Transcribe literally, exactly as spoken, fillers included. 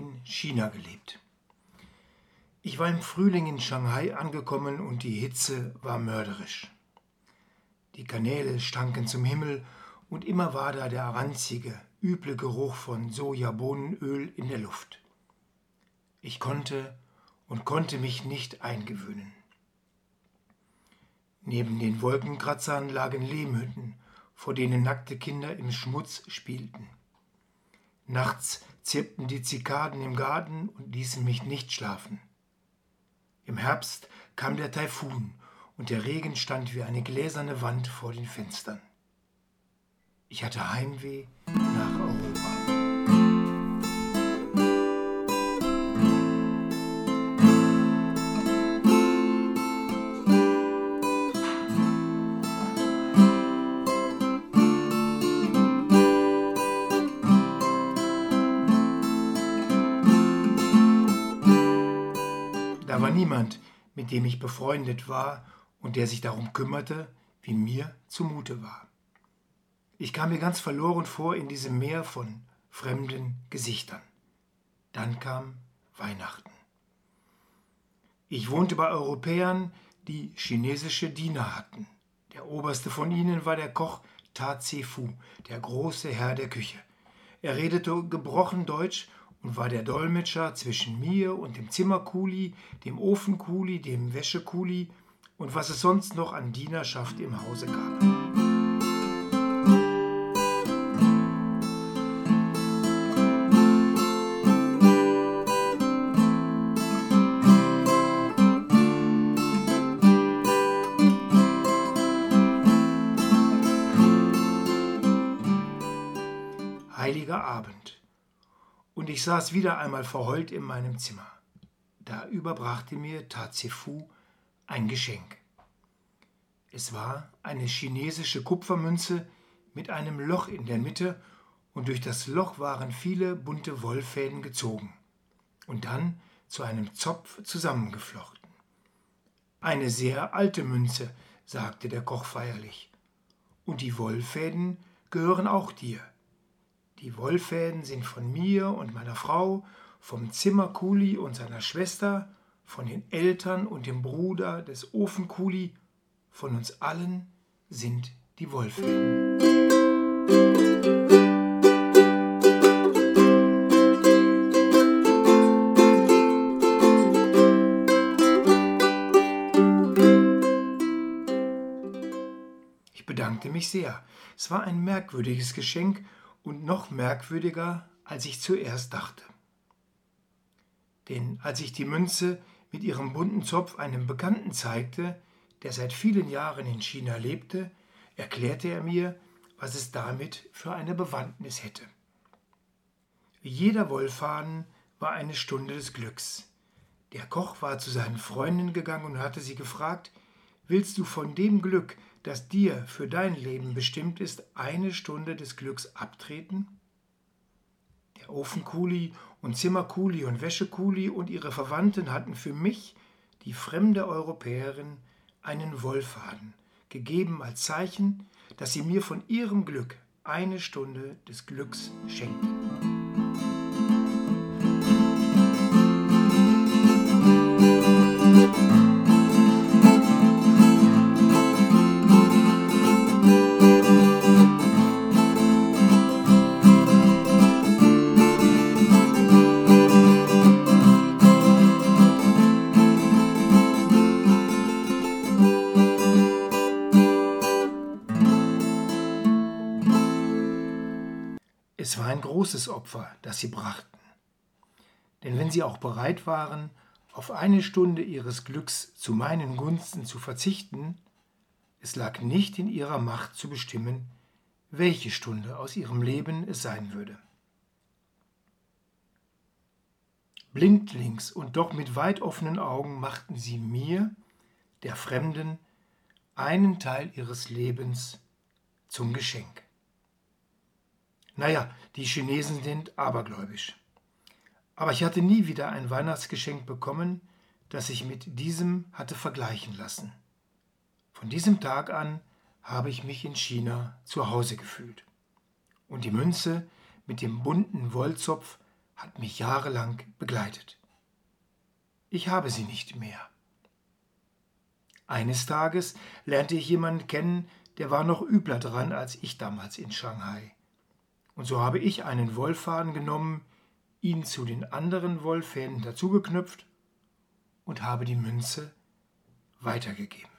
in China gelebt. Ich war im Frühling in Shanghai angekommen und die Hitze war mörderisch. Die Kanäle stanken zum Himmel und immer war da der ranzige, üble Geruch von Sojabohnenöl in der Luft. Ich konnte und konnte mich nicht eingewöhnen. Neben den Wolkenkratzern lagen Lehmhütten, vor denen nackte Kinder im Schmutz spielten. Nachts zirpten die Zikaden im Garten und ließen mich nicht schlafen. Im Herbst kam der Taifun und der Regen stand wie eine gläserne Wand vor den Fenstern. Ich hatte Heimweh nach Europa. Da war niemand, mit dem ich befreundet war und der sich darum kümmerte, wie mir zumute war. Ich kam mir ganz verloren vor in diesem Meer von fremden Gesichtern. Dann kam Weihnachten. Ich wohnte bei Europäern, die chinesische Diener hatten. Der oberste von ihnen war der Koch Ta Tse-fu, der große Herr der Küche. Er redete gebrochen Deutsch und war der Dolmetscher zwischen mir und dem Zimmerkuli, dem Ofenkuli, dem Wäschekuli und was es sonst noch an Dienerschaft im Hause gab. Heiliger Abend. Und ich saß wieder einmal verheult in meinem Zimmer. Da überbrachte mir Ta Tse-fu ein Geschenk. Es war eine chinesische Kupfermünze mit einem Loch in der Mitte und durch das Loch waren viele bunte Wollfäden gezogen und dann zu einem Zopf zusammengeflochten. Eine sehr alte Münze, sagte der Koch feierlich. Und die Wollfäden gehören auch dir. Die Wollfäden sind von mir und meiner Frau, vom Zimmerkuli und seiner Schwester, von den Eltern und dem Bruder des Ofenkuli, von uns allen sind die Wollfäden. Ich bedankte mich sehr. Es war ein merkwürdiges Geschenk und noch merkwürdiger, als ich zuerst dachte. Denn als ich die Münze mit ihrem bunten Zopf einem Bekannten zeigte, der seit vielen Jahren in China lebte, erklärte er mir, was es damit für eine Bewandtnis hätte. Jeder Wollfaden war eine Stunde des Glücks. Der Koch war zu seinen Freunden gegangen und hatte sie gefragt: Willst du von dem Glück, das dir für dein Leben bestimmt ist, eine Stunde des Glücks abtreten? Der Ofenkuli und Zimmerkuli und Wäschekuli und ihre Verwandten hatten für mich, die fremde Europäerin, einen Wollfaden gegeben als Zeichen, dass sie mir von ihrem Glück eine Stunde des Glücks schenkten. Es war ein großes Opfer, das sie brachten. Denn wenn sie auch bereit waren, auf eine Stunde ihres Glücks zu meinen Gunsten zu verzichten, es lag nicht in ihrer Macht zu bestimmen, welche Stunde aus ihrem Leben es sein würde. Blindlings und doch mit weit offenen Augen machten sie mir, der Fremden, einen Teil ihres Lebens zum Geschenk. Naja, die Chinesen sind abergläubisch. Aber ich hatte nie wieder ein Weihnachtsgeschenk bekommen, das sich mit diesem hatte vergleichen lassen. Von diesem Tag an habe ich mich in China zu Hause gefühlt. Und die Münze mit dem bunten Wollzopf hat mich jahrelang begleitet. Ich habe sie nicht mehr. Eines Tages lernte ich jemanden kennen, der war noch übler dran als ich damals in Shanghai. Und so habe ich einen Wollfaden genommen, ihn zu den anderen Wollfäden dazugeknüpft und habe die Münze weitergegeben.